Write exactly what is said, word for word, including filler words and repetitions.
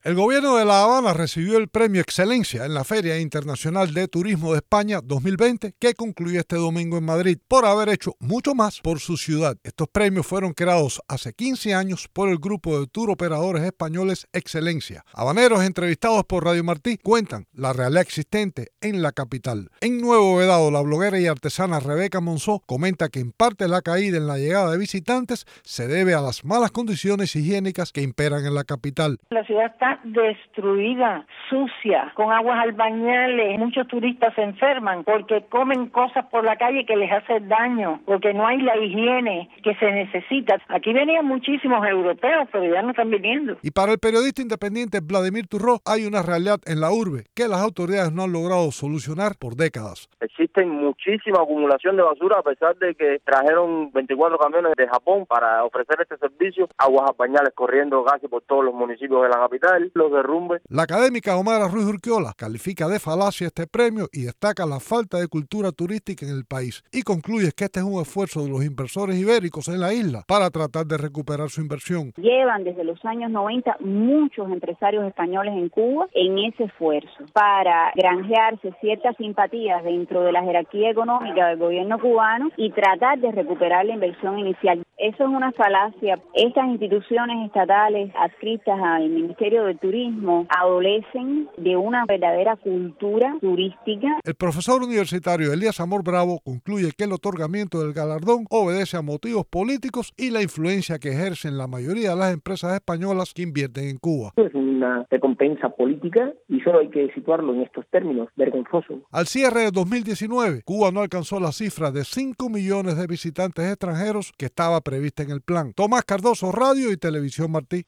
El gobierno de La Habana recibió el premio Excelencia en la Feria Internacional de Turismo de España dos mil veinte, que concluye este domingo en Madrid, por haber hecho mucho más por su ciudad. Estos premios fueron creados hace quince años por el grupo de tour operadores españoles Excelencia. Habaneros entrevistados por Radio Martí cuentan la realidad existente en la capital. En Nuevo Vedado, la bloguera y artesana Rebeca Monzó comenta que en parte la caída en la llegada de visitantes se debe a las malas condiciones higiénicas que imperan en la capital. La ciudad está destruida, sucia, con aguas albañales. Muchos turistas se enferman porque comen cosas por la calle que les hace daño, porque no hay la higiene que se necesita. Aquí venían muchísimos europeos, pero ya no están viniendo. Y para el periodista independiente Vladimir Turró, hay una realidad en la urbe que las autoridades no han logrado solucionar por décadas. Existe muchísima acumulación de basura, a pesar de que trajeron veinticuatro camiones de Japón para ofrecer este servicio. Aguas albañales corriendo casi por todos los municipios de la capital. Los derrumbes. La académica Omara Ruiz Urquiola califica de falacia este premio y destaca la falta de cultura turística en el país, y concluye que este es un esfuerzo de los inversores ibéricos en la isla para tratar de recuperar su inversión. Llevan desde los años noventa muchos empresarios españoles en Cuba en ese esfuerzo para granjearse ciertas simpatías dentro de la jerarquía económica del gobierno cubano y tratar de recuperar la inversión inicial. Eso es una falacia. Estas instituciones estatales adscritas al Ministerio de Turismo adolecen de una verdadera cultura turística. El profesor universitario Elías Amor Bravo concluye que el otorgamiento del galardón obedece a motivos políticos y la influencia que ejercen la mayoría de las empresas españolas que invierten en Cuba. Es una recompensa política y solo hay que situarlo en estos términos, vergonzoso. Al cierre de dos mil diecinueve, Cuba no alcanzó la cifra de cinco millones de visitantes extranjeros que estaba prevista en el plan. Tomás Cardoso, Radio y Televisión Martí.